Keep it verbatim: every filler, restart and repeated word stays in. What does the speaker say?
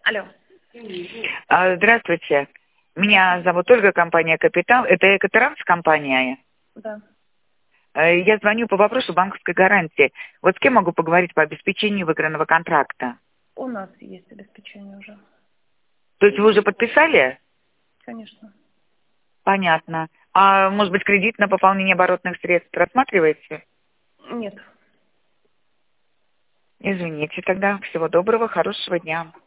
Алло. А, Здравствуйте. Меня зовут Ольга, компания «Капитал». Это Экотранс компания. Да. Э, Я звоню по вопросу банковской гарантии. Вот с кем могу поговорить по обеспечению выигранного контракта? У нас есть обеспечение уже. То есть вы уже подписали? Конечно. Понятно. А может быть, кредит на пополнение оборотных средств рассматриваете? Нет. Извините тогда. Всего доброго, хорошего дня.